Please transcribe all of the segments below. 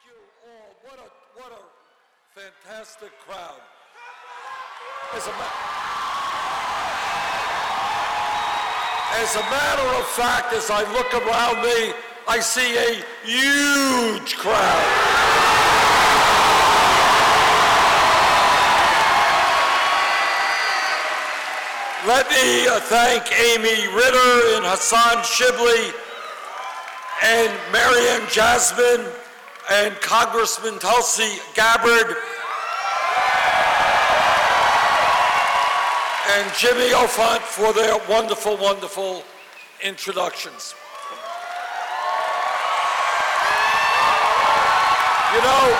you all. What a fantastic crowd. As a matter of fact, as I look around me, I see a huge crowd. Let me thank Amy Ritter and Hassan Shibli and Marianne Jasmine and Congressman Tulsi Gabbard and Jimmy Ofant for their wonderful, wonderful introductions. You know,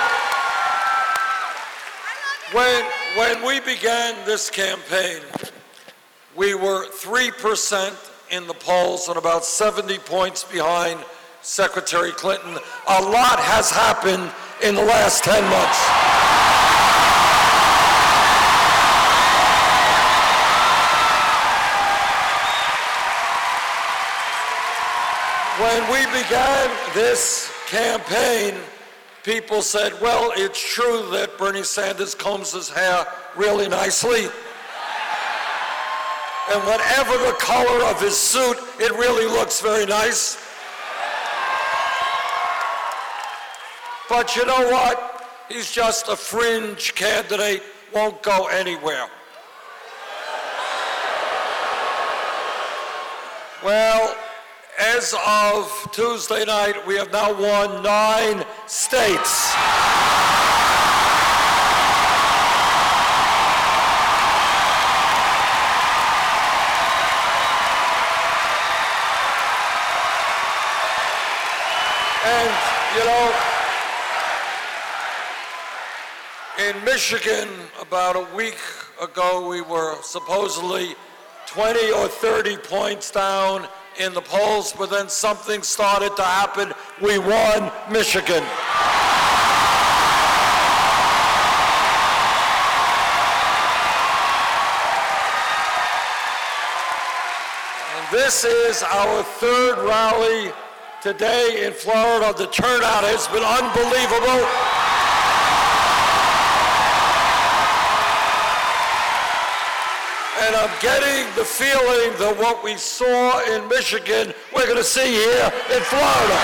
when we began this campaign, we were 3% in the polls and about 70 points behind Secretary Clinton. A lot has happened in the last 10 months. When we began this campaign, people said, well, it's true that Bernie Sanders combs his hair really nicely. And whatever the color of his suit, it really looks very nice. But you know what? He's just a fringe candidate, won't go anywhere. Well, as of Tuesday night, we have now won 9 states. And, you know, in Michigan, about a week ago, we were supposedly 20 or 30 points down in the polls, but then something started to happen. We won Michigan. And this is our 3rd rally today in Florida. The turnout has been unbelievable. And I'm getting the feeling that what we saw in Michigan, we're going to see here in Florida.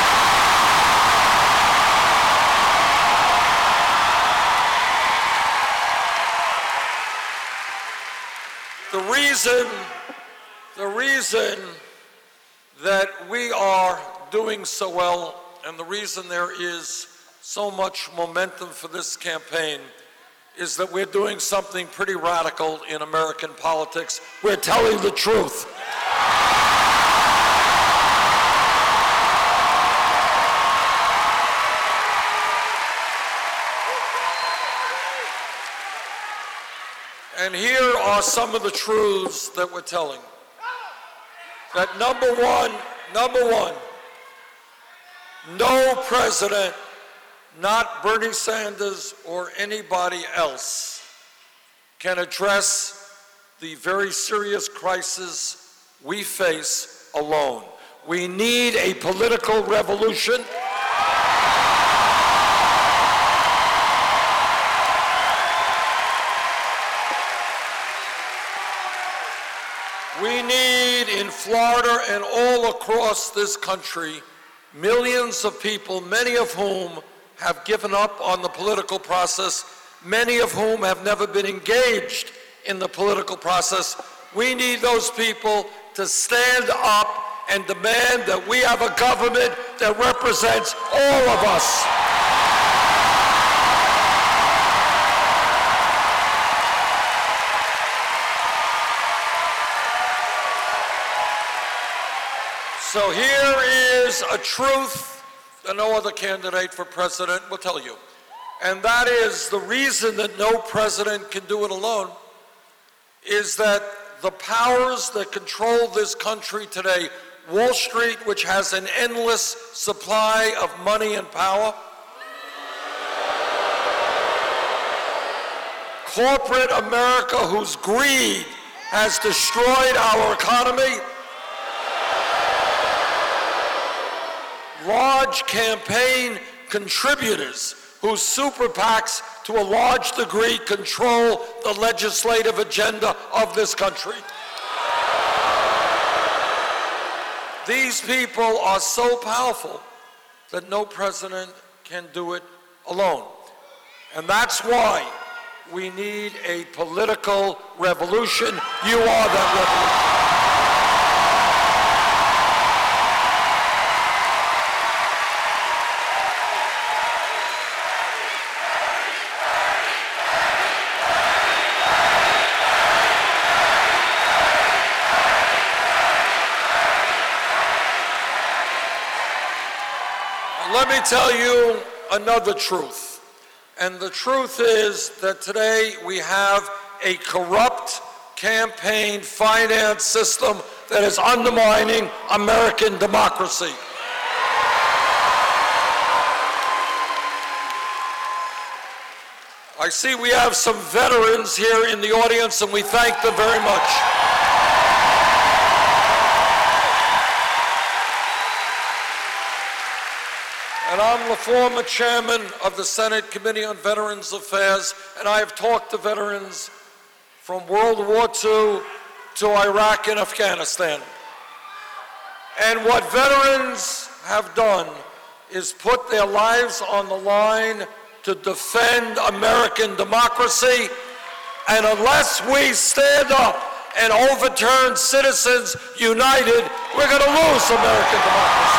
The reason that we are doing so well, and the reason there is so much momentum for this campaign, is that we're doing something pretty radical in American politics. We're telling the truth. And here are some of the truths that we're telling. That number one, no president, not Bernie Sanders or anybody else, can address the very serious crisis we face alone. We need a political revolution. We need in Florida and all across this country millions of people, many of whom have given up on the political process, many of whom have never been engaged in the political process. We need those people to stand up and demand that we have a government that represents all of us. So here is a truth that no other candidate for president will tell you. And that is the reason that no president can do it alone is that the powers that control this country today, Wall Street, which has an endless supply of money and power, corporate America, whose greed has destroyed our economy, large campaign contributors whose super PACs, to a large degree, control the legislative agenda of this country. These people are so powerful that no president can do it alone. And that's why we need a political revolution. You are that revolution. Let me tell you another truth. And the truth is that today we have a corrupt campaign finance system that is undermining American democracy. I see we have some veterans here in the audience, and we thank them very much. And I'm the former chairman of the Senate Committee on Veterans Affairs, and I have talked to veterans from World War II to Iraq and Afghanistan. And what veterans have done is put their lives on the line to defend American democracy. And unless we stand up and overturn Citizens United, we're going to lose American democracy.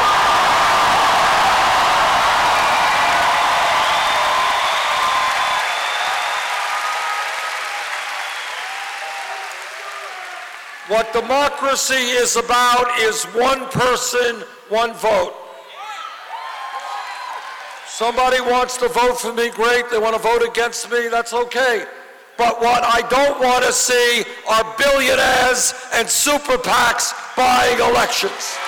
What democracy is about is one person, one vote. Somebody wants to vote for me, great. They want to vote against me, that's okay. But what I don't want to see are billionaires and super PACs buying elections.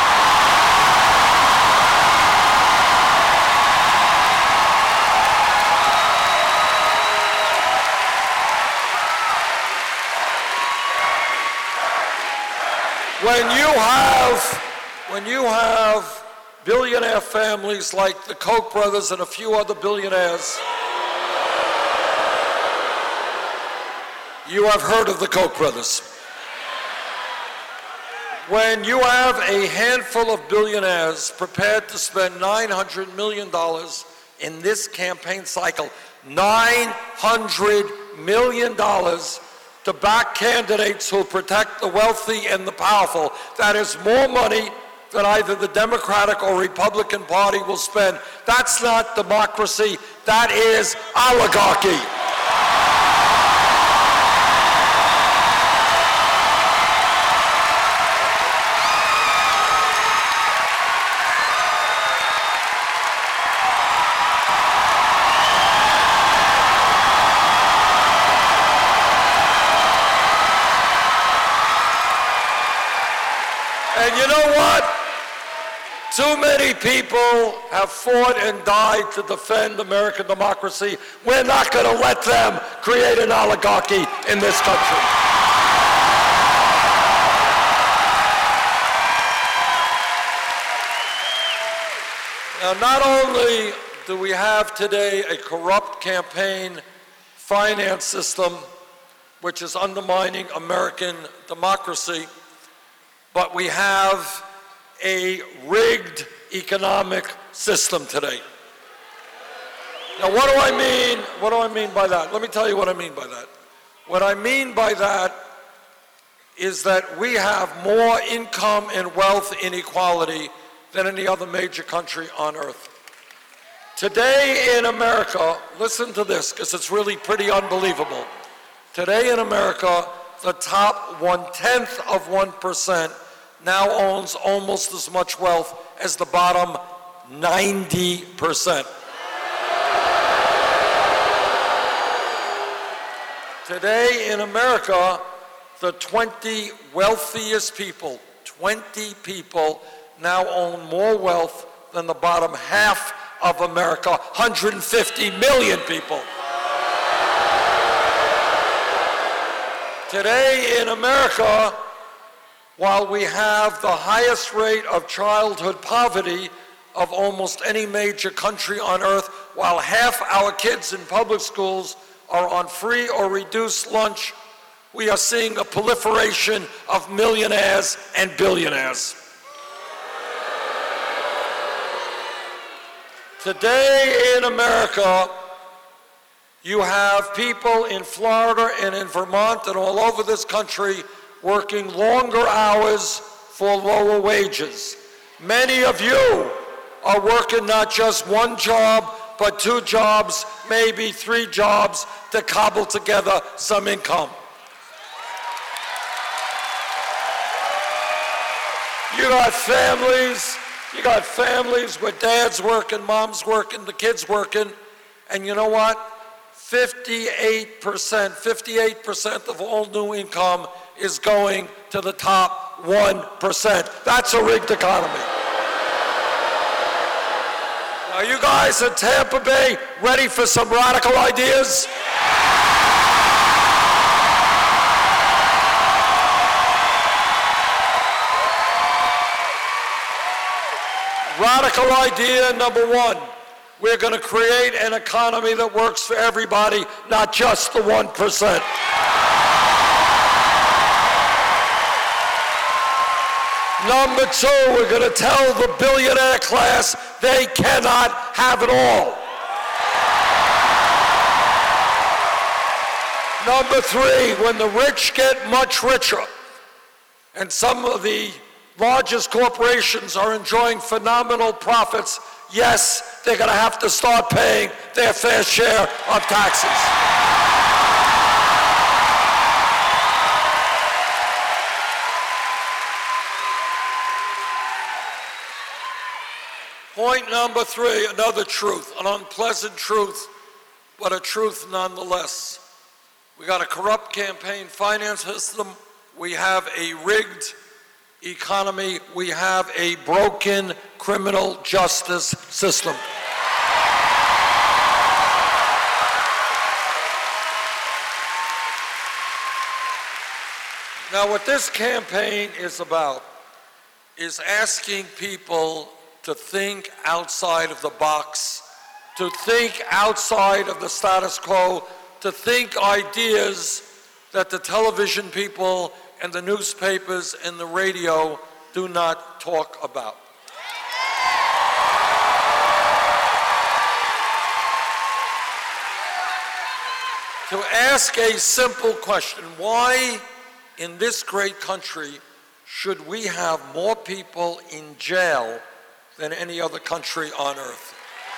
When you have billionaire families like the Koch brothers and a few other billionaires, you have heard of the Koch brothers. When you have a handful of billionaires prepared to spend $900 million in this campaign cycle, $900 million to back candidates who protect the wealthy and the powerful, that is more money than either the Democratic or Republican Party will spend. That's not democracy, that is oligarchy. And you know what? Too many people have fought and died to defend American democracy. We're not going to let them create an oligarchy in this country. Now, not only do we have today a corrupt campaign finance system which is undermining American democracy, but we have a rigged economic system today. Now, what do I mean? What do I mean by that? Let me tell you what I mean by that. What I mean by that is that we have more income and wealth inequality than any other major country on earth. Today in America, listen to this, because it's really pretty unbelievable. Today in America, the top 1/10 of 1% now owns almost as much wealth as the bottom 90%. Today in America, the 20 wealthiest people, 20 people now own more wealth than the bottom half of America, 150 million people. Today in America, while we have the highest rate of childhood poverty, of almost any major country on earth, while half our kids in public schools are on free or reduced lunch, we are seeing a proliferation of millionaires and billionaires. Today in America, you have people in Florida and in Vermont and all over this country working longer hours for lower wages. Many of you are working not just one job, but 2 jobs, maybe 3 jobs to cobble together some income. You got families where dad's working, mom's working, the kid's working, and you know what? 58% of all new income is going to the top 1%. That's a rigged economy. Are you guys in Tampa Bay ready for some radical ideas? Radical idea number 1. We're going to create an economy that works for everybody, not just the 1%. Number 2, we're going to tell the billionaire class they cannot have it all. Number 3, when the rich get much richer, and some of the largest corporations are enjoying phenomenal profits, yes, they're going to have to start paying their fair share of taxes. Point number 3, another truth, an unpleasant truth, but a truth nonetheless. We got a corrupt campaign finance system. We have a rigged economy. We have a broken criminal justice system. Now, what this campaign is about is asking people to think outside of the box, to think outside of the status quo, to think ideas that the television people and the newspapers and the radio do not talk about. To ask a simple question, why in this great country should we have more people in jail than any other country on earth?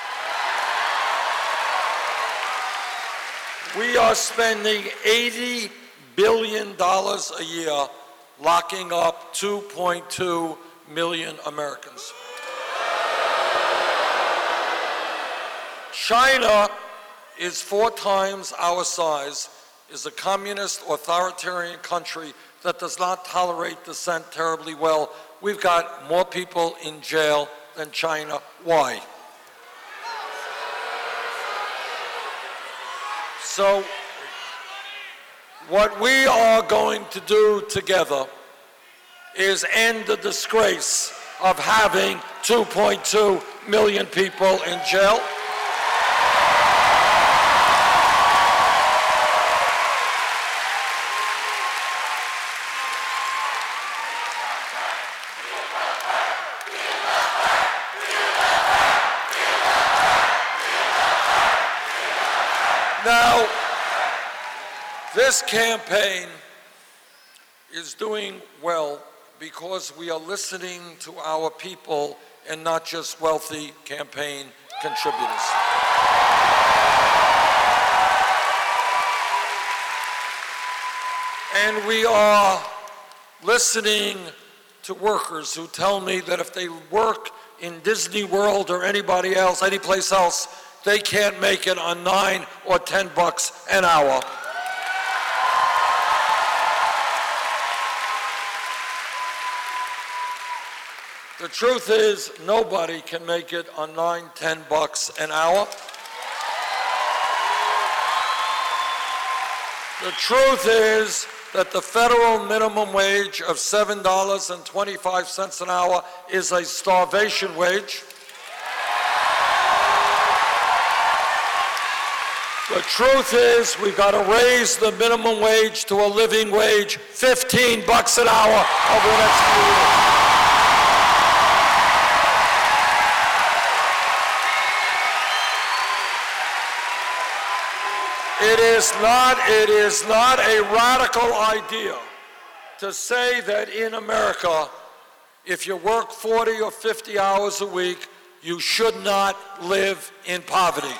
We are spending $80 billion a year locking up 2.2 million Americans. China is 4 times our size, is a communist authoritarian country that does not tolerate dissent terribly well. We've got more people in jail than China. Why? So, what we are going to do together is end the disgrace of having 2.2 million people in jail. Now, this campaign is doing well because we are listening to our people and not just wealthy campaign contributors. And we are listening to workers who tell me that if they work in Disney World or anybody else, any place else, they can't make it on $9 or $10 an hour. The truth is, nobody can make it on $9, $10 an hour. The truth is that the federal minimum wage of $7.25 an hour is a starvation wage. The truth is, we've got to raise the minimum wage to a living wage, $15 an hour over the next few years. It is not a radical idea to say that in America, if you work 40 or 50 hours a week, you should not live in poverty.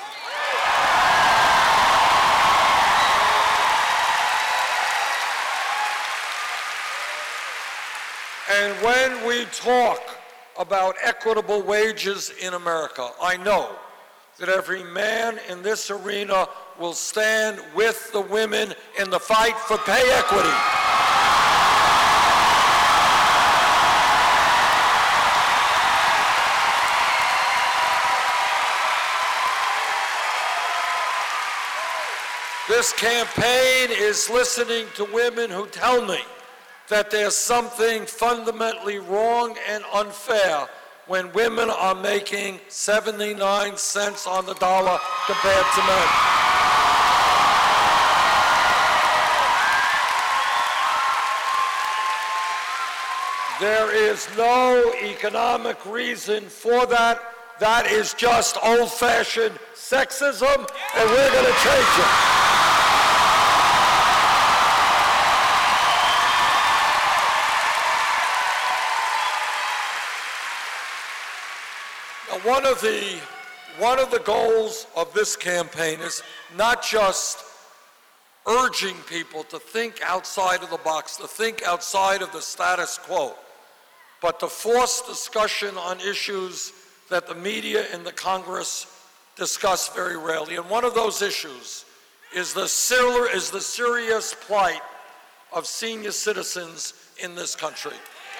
And when we talk about equitable wages in America, I know that every man in this arena will stand with the women in the fight for pay equity. This campaign is listening to women who tell me that there's something fundamentally wrong and unfair when women are making 79 cents on the dollar compared to men. There is no economic reason for that. That is just old-fashioned sexism, and we're going to change it. One of the goals of this campaign is not just urging people to think outside of the box, to think outside of the status quo, but to force discussion on issues that the media and the Congress discuss very rarely. And one of those issues is the serious plight of senior citizens in this country.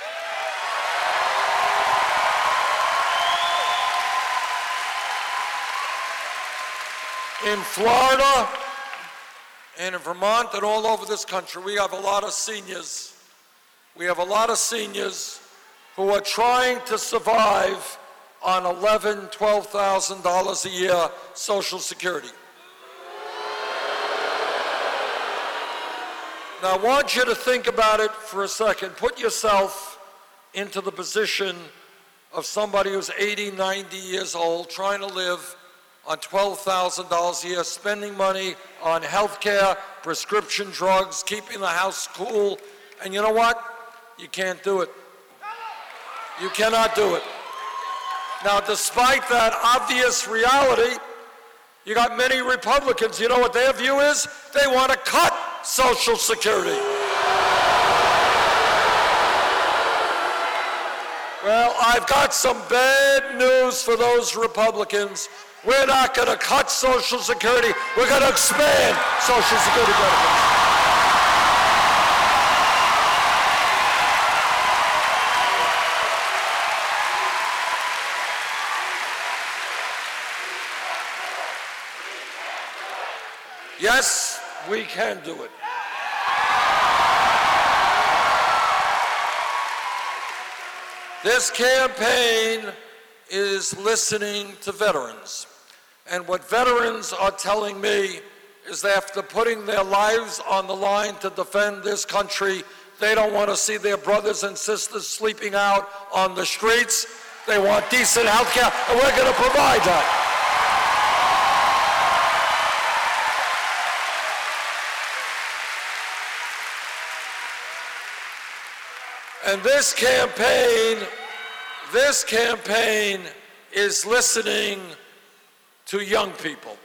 In Florida and in Vermont and all over this country, we have a lot of seniors. We have a lot of seniors who are trying to survive on $11,000, $12,000 a year Social Security. Now, I want you to think about it for a second. Put yourself into the position of somebody who's 80, 90 years old, trying to live on $12,000 a year, spending money on health care, prescription drugs, keeping the house cool. And you know what? You can't do it. You cannot do it. Now, despite that obvious reality, you got many Republicans, you know what their view is? They want to cut Social Security. Well, I've got some bad news for those Republicans. We're not going to cut Social Security. We're going to expand Social Security benefits. Yes, we can do it. This campaign is listening to veterans. And what veterans are telling me is that after putting their lives on the line to defend this country, they don't want to see their brothers and sisters sleeping out on the streets. They want decent health care, and we're going to provide that. And this campaign is listening to young people.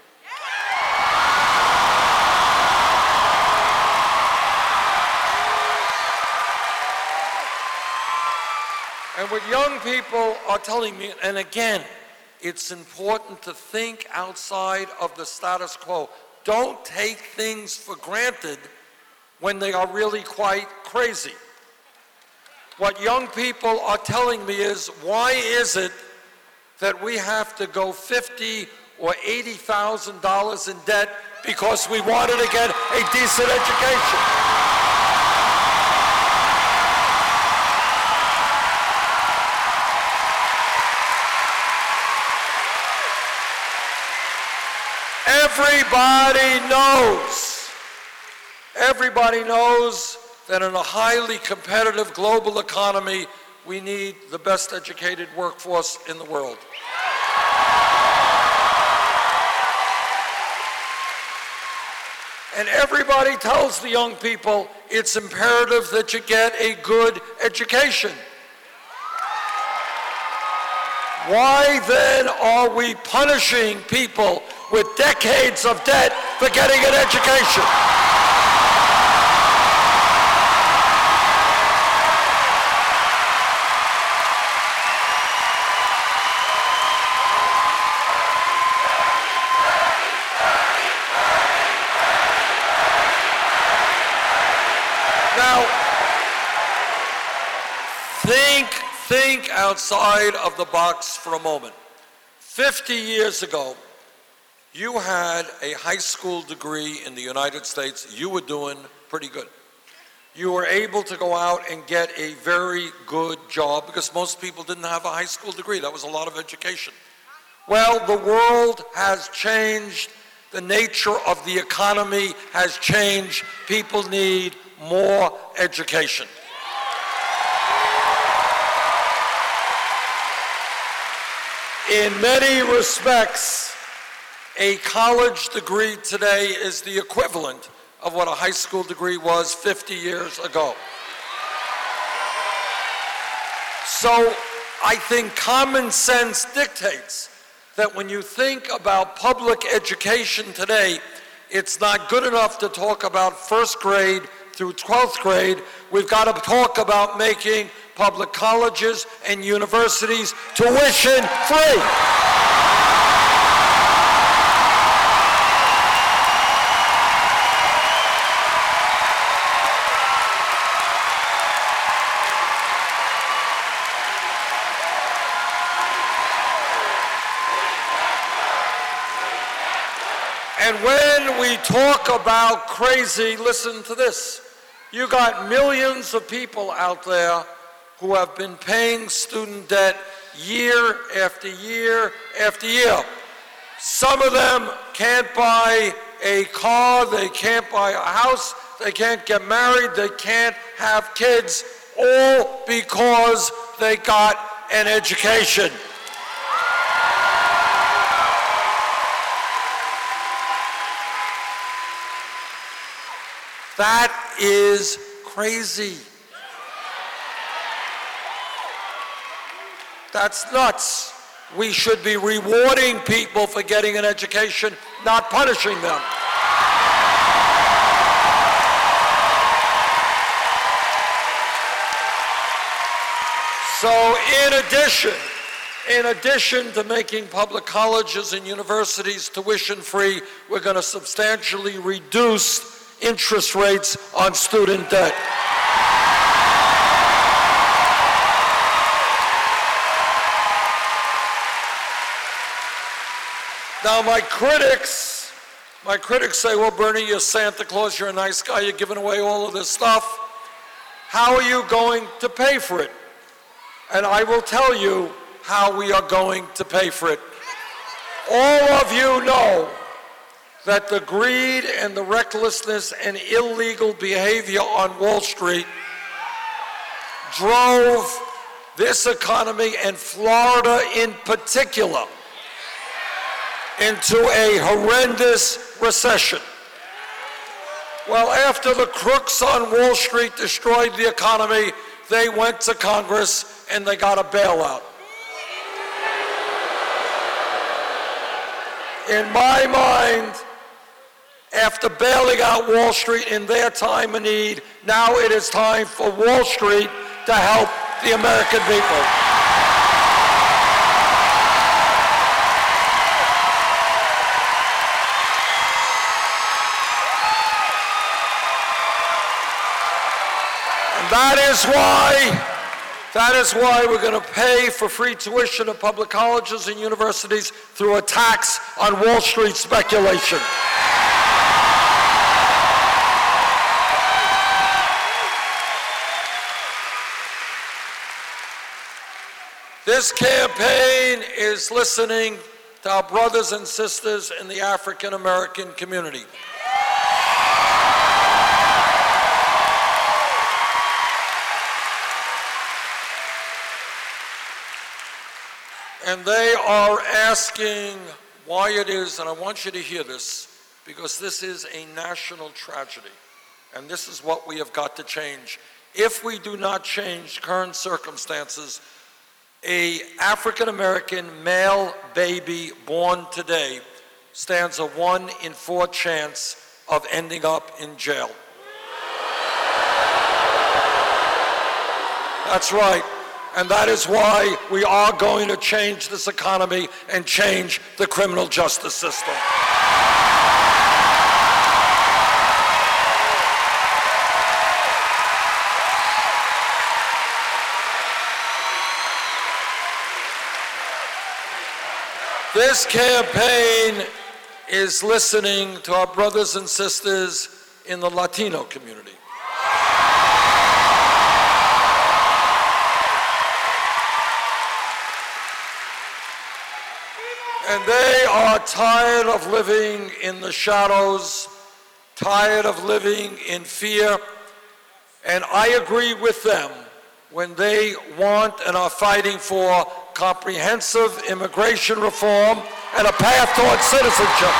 And what young people are telling me, and again, it's important to think outside of the status quo. Don't take things for granted when they are really quite crazy. What young people are telling me is, why is it that we have to go $50,000 or $80,000 in debt because we wanted to get a decent education? Everybody knows that in a highly competitive global economy, we need the best educated workforce in the world. And everybody tells the young people it's imperative that you get a good education. Why then are we punishing people with decades of debt for getting an education? Now, think outside of the box for a moment. 50 years ago, you had a high school degree in the United States, you were doing pretty good. You were able to go out and get a very good job because most people didn't have a high school degree. That was a lot of education. Well, the world has changed. The nature of the economy has changed. People need more education. In many respects, a college degree today is the equivalent of what a high school degree was 50 years ago. So I think common sense dictates that when you think about public education today, it's not good enough to talk about first grade through 12th grade. We've got to talk about making public colleges and universities tuition free. And when we talk about crazy, listen to this. You got millions of people out there who have been paying student debt year after year after year. Some of them can't buy a car, they can't buy a house, they can't get married, they can't have kids, all because they got an education. That is crazy. That's nuts. We should be rewarding people for getting an education, not punishing them. So in addition to making public colleges and universities tuition-free, we're going to substantially reduce interest rates on student debt. Now my critics say, well, Bernie, you're Santa Claus, you're a nice guy, you're giving away all of this stuff. How are you going to pay for it? And I will tell you how we are going to pay for it. All of you know that the greed and the recklessness and illegal behavior on Wall Street drove this economy, and Florida in particular, into a horrendous recession. Well, after the crooks on Wall Street destroyed the economy, they went to Congress and they got a bailout. In my mind, after bailing out Wall Street in their time of need, now it is time for Wall Street to help the American people. And that is why we're going to pay for free tuition at public colleges and universities through a tax on Wall Street speculation. This campaign is listening to our brothers and sisters in the African American community. And they are asking why it is, and I want you to hear this, because this is a national tragedy, and this is what we have got to change. If we do not change current circumstances, an African-American male baby born today stands a 1 in 4 chance of ending up in jail. That's right. And that is why we are going to change this economy and change the criminal justice system. This campaign is listening to our brothers and sisters in the Latino community. And they are tired of living in the shadows, tired of living in fear, and I agree with them when they want and are fighting for comprehensive immigration reform and a path towards citizenship.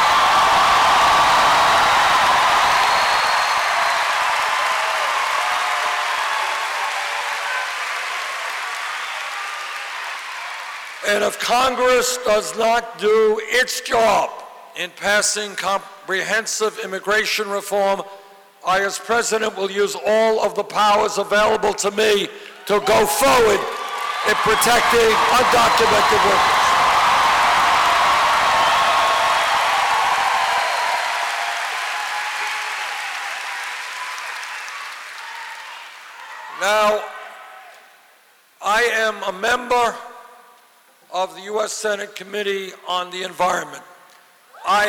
And if Congress does not do its job in passing comprehensive immigration reform, I, as president, will use all of the powers available to me to go forward in protecting undocumented workers. Now, I am a member of the U.S. Senate Committee on the Environment. I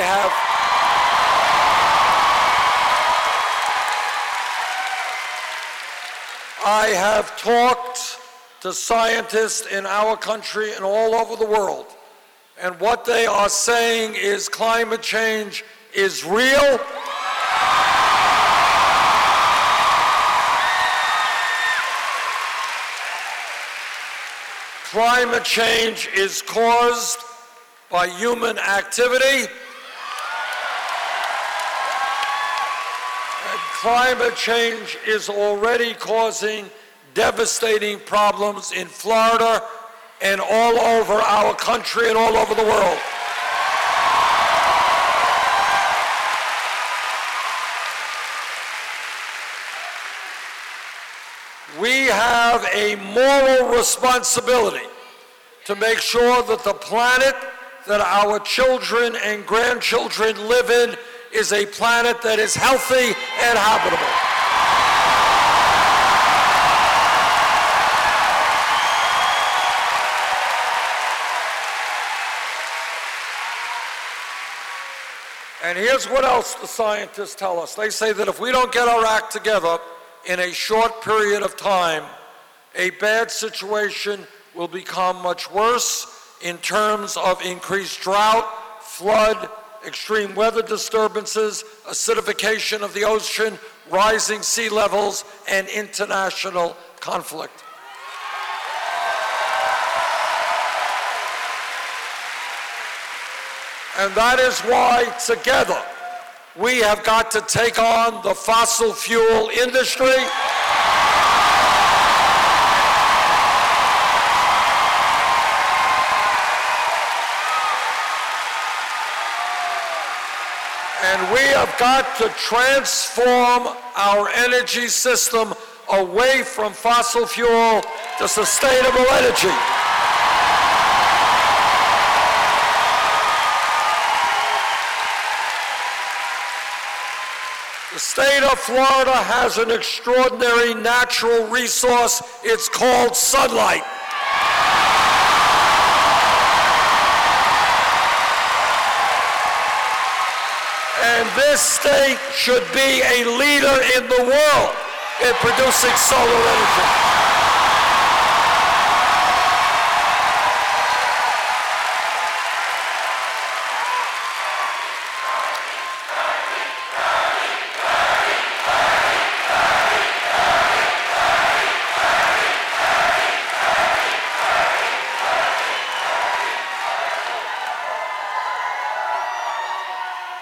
have talked to scientists in our country and all over the world, and what they are saying is climate change is real. Climate change is caused by human activity. And climate change is already causing devastating problems in Florida and all over our country and all over the world. We have a moral responsibility to make sure that the planet that our children and grandchildren live in is a planet that is healthy and habitable. And here's what else the scientists tell us. They say that if we don't get our act together in a short period of time, a bad situation will become much worse in terms of increased drought, flood, extreme weather disturbances, acidification of the ocean, rising sea levels, and international conflict. And that is why, together, we have got to take on the fossil fuel industry. And we have got to transform our energy system away from fossil fuel to sustainable energy. The state of Florida has an extraordinary natural resource. It's called sunlight. And this state should be a leader in the world in producing solar energy.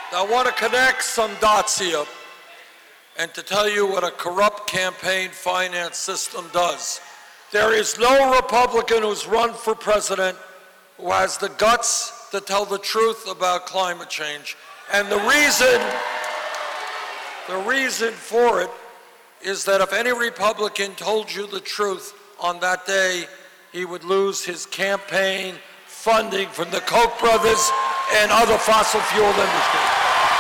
Now, I want to connect some dots here and to tell you what a corrupt campaign finance system does. There is no Republican who's run for president who has the guts to tell the truth about climate change. And the reason for it is that if any Republican told you the truth on that day, he would lose his campaign funding from the Koch brothers and other fossil fuel industries.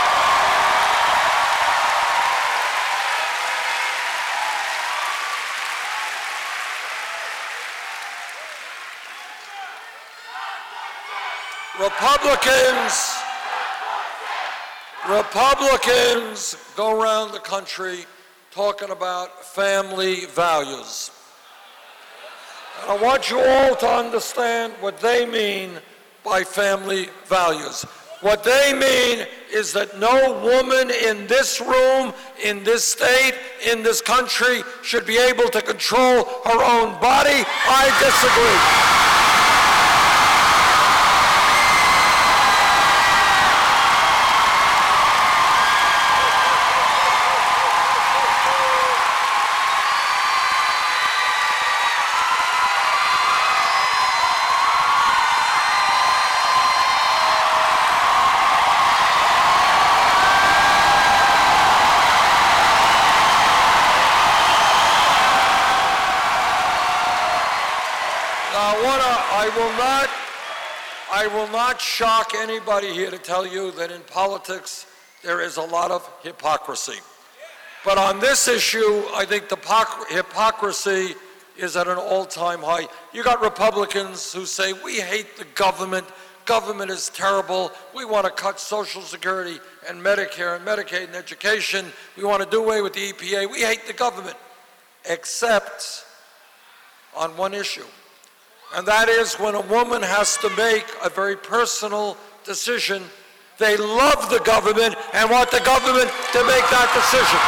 Republicans go around the country talking about family values. And I want you all to understand what they mean by family values. What they mean is that no woman in this room, in this state, in this country should be able to control her own body. I disagree. I will not shock anybody here to tell you that in politics there is a lot of hypocrisy. But on this issue, I think the hypocrisy is at an all-time high. You got Republicans who say, we hate the government. Government is terrible. We want to cut Social Security and Medicare and Medicaid and education. We want to do away with the EPA. We hate the government, except on one issue. And that is when a woman has to make a very personal decision. They love the government and want the government to make that decision.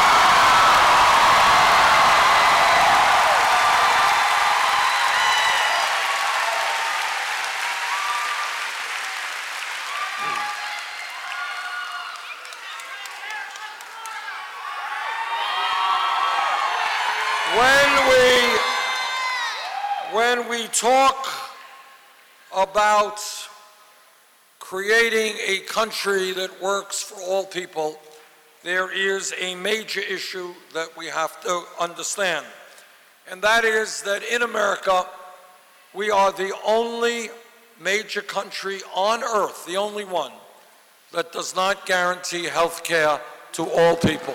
When we talk about creating a country that works for all people, there is a major issue that we have to understand. And that is that in America, we are the only major country on earth, the only one, that does not guarantee health care to all people.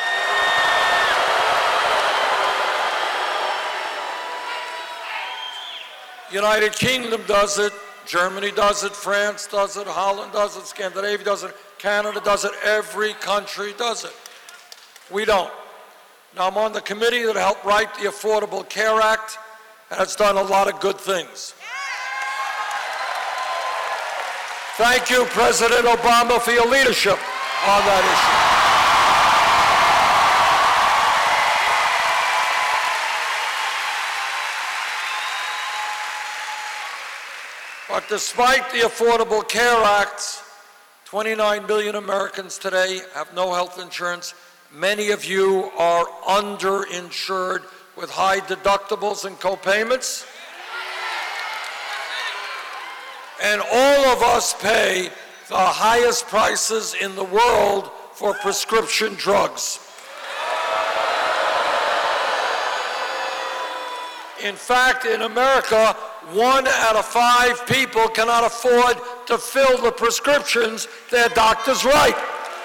United Kingdom does it, Germany does it, France does it, Holland does it, Scandinavia does it, Canada does it, every country does it. We don't. Now, I'm on the committee that helped write the Affordable Care Act, and it's done a lot of good things. Thank you, President Obama, for your leadership on that issue. But despite the Affordable Care Act, 29 million Americans today have no health insurance. Many of you are underinsured with high deductibles and co-payments. And all of us pay the highest prices in the world for prescription drugs. In fact, in America, 1 out of 5 people cannot afford to fill the prescriptions their doctors write.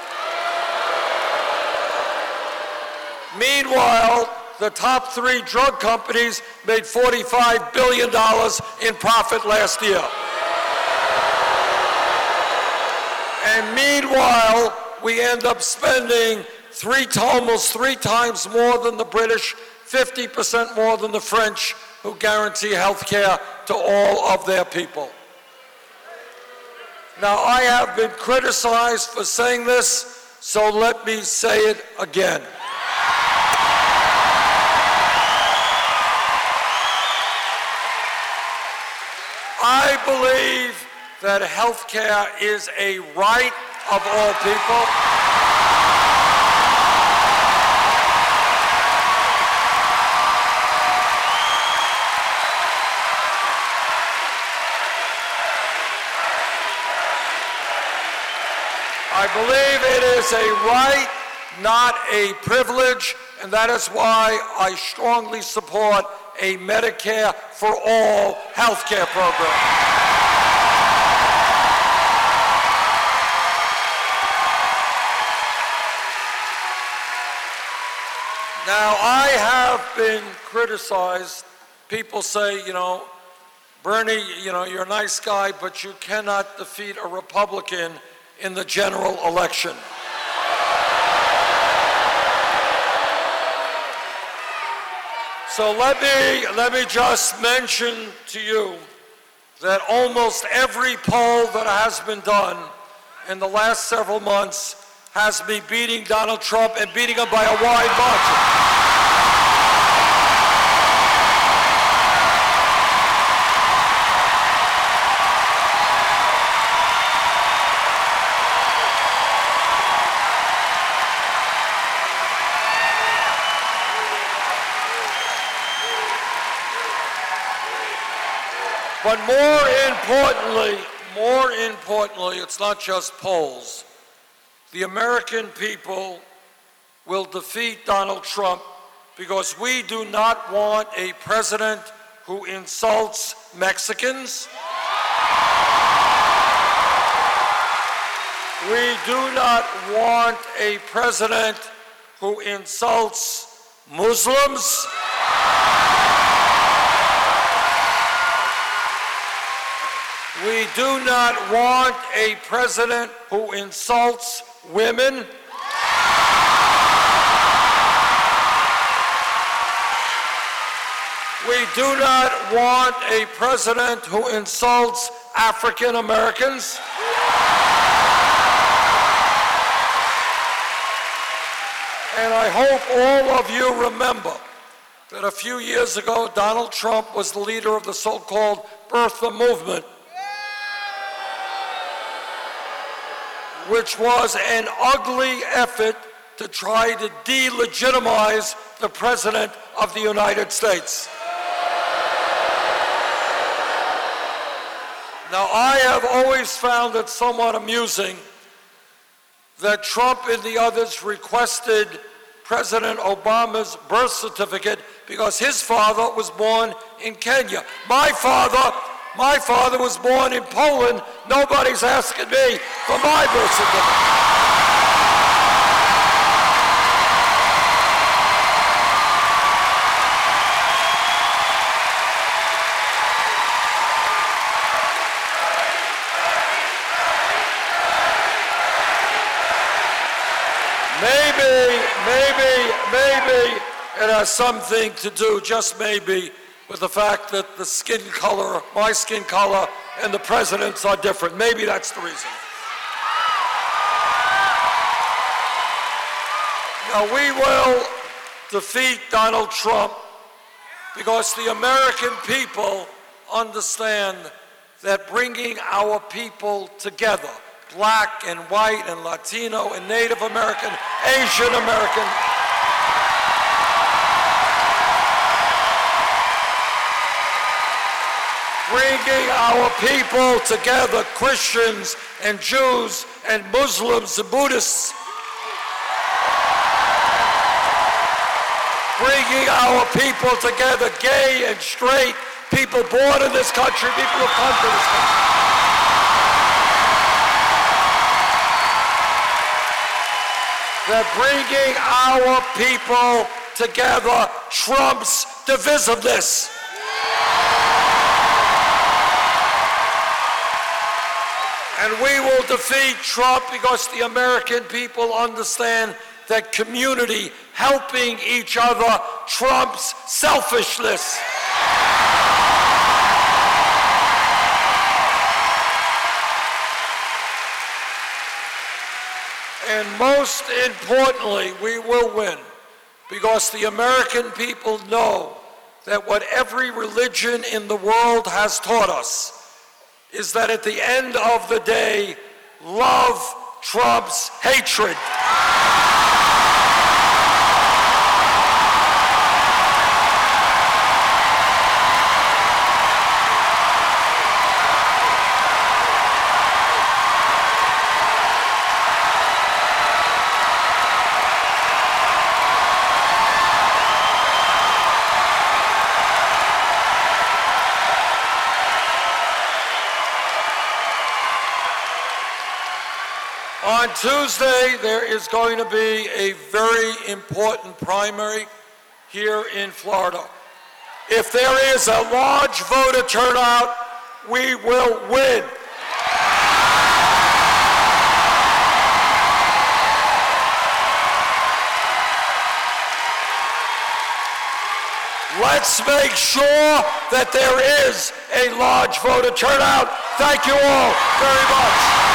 Meanwhile, the top 3 drug companies made $45 billion in profit last year. And meanwhile, we end up spending almost 3 times more than the British, 50% more than the French, who guarantee health care to all of their people. Now, I have been criticized for saying this, so let me say it again. I believe that health care is a right of all people. I believe it is a right, not a privilege, and that is why I strongly support a Medicare for all health care program. Now, I have been criticized. People say, Bernie, you're a nice guy, but you cannot defeat a Republican in the general election. So let me just mention to you that almost every poll that has been done in the last several months has me beating Donald Trump and beating him by a wide margin. But more importantly, it's not just polls. The American people will defeat Donald Trump because we do not want a president who insults Mexicans. We do not want a president who insults Muslims. We do not want a president who insults women. We do not want a president who insults African Americans. And I hope all of you remember that a few years ago, Donald Trump was the leader of the so-called birther movement, which was an ugly effort to try to delegitimize the President of the United States. Now, I have always found it somewhat amusing that Trump and the others requested President Obama's birth certificate because his father was born in Kenya. My father was born in Poland. Nobody's asking me for my birth certificate. Maybe it has something to do, just maybe, with the fact that the skin color, my skin color, and the president's are different. Maybe that's the reason. Now, we will defeat Donald Trump because the American people understand that bringing our people together, black and white and Latino and Native American, Asian American, bringing our people together, Christians and Jews and Muslims and Buddhists, bringing our people together, gay and straight, people born in this country, people who come to this country. That bringing our people together trumps divisiveness. And we will defeat Trump because the American people understand that community, helping each other, trumps selfishness. And most importantly, we will win because the American people know that what every religion in the world has taught us is that at the end of the day, love Trump's hatred. On Tuesday, there is going to be a very important primary here in Florida. If there is a large voter turnout, we will win. Let's make sure that there is a large voter turnout. Thank you all very much.